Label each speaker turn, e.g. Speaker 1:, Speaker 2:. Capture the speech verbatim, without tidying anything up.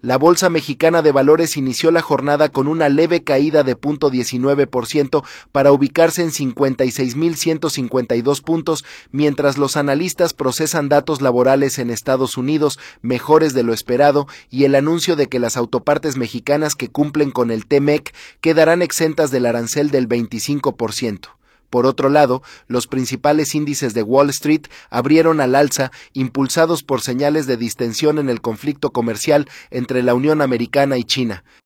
Speaker 1: La Bolsa Mexicana de Valores inició la jornada con una leve caída de cero punto diecinueve por ciento para ubicarse en cincuenta y seis mil ciento cincuenta y dos puntos, mientras los analistas procesan datos laborales en Estados Unidos mejores de lo esperado y el anuncio de que las autopartes mexicanas que cumplen con el T M E C quedarán exentas del arancel del veinticinco por ciento. Por otro lado, los principales índices de Wall Street abrieron al alza, impulsados por señales de distensión en el conflicto comercial entre la Unión Americana y China.